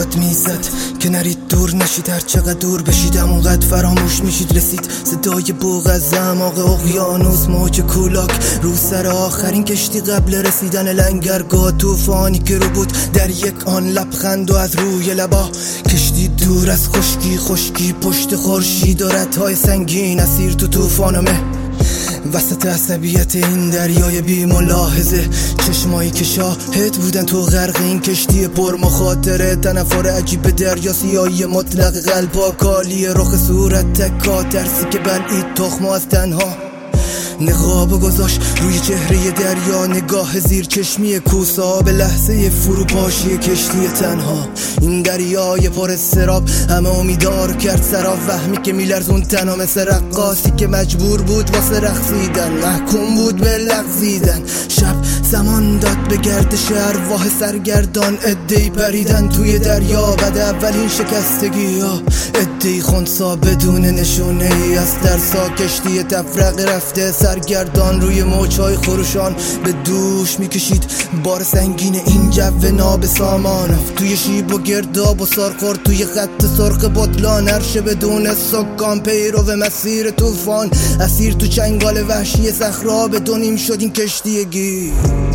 باد میزد که نرید دور نشید، هر چقدر دور بشیدم اونقدر فراموش میشید. رسید صدای بوق از اعماق اقیانوس، موج کولاک رو سر آخرین کشتی قبل رسیدن لنگرگاه. طوفانی که رو بود در یک آن لبخند و از روی لبا کشتی دور از خشکی پشت خورشید و ردهای سنگین اسیر تو طوفانمه. وسط عصبیت این دریای بی ملاحظه، چشمایی که شاهد بودن تو غرق این کشتی پر مخاطره. تنفر عجیب دریا سیاهی مطلق، قلبا کالی رخ صورت تکا، ترسی که بلعید تخم از تنها. نقاب گذاشت روی چهره دریا، نگاه زیر چشمی کوسا به لحظه فروپاشی کشتی تنها. این دریای پر استراب همه امیدار کرد سرا، وهمی که میلرزون تنها مثل رقاصی که مجبور بود واسه رقصیدن، محکوم بود به لغزیدن. شب زمان داد به گردش ارواح سرگردان، عده‌ای پریدن توی دریا بعد اولین شکستگی ها. عده‌ای خنثی بدون نشونه ای از ترسا، کشتی تفرقه رفته سرگردان روی موجهای خروشان به دوش میکشید بار سنگین این جو نابسامان. توی شیب و گرداب و سارخورد توی خط سرخ بطلان، عرش بدون سکان پیرو مسیر طوفان، اسیر تو چنگال وحشی صخرا به دو نیم شد این کشتی گیر.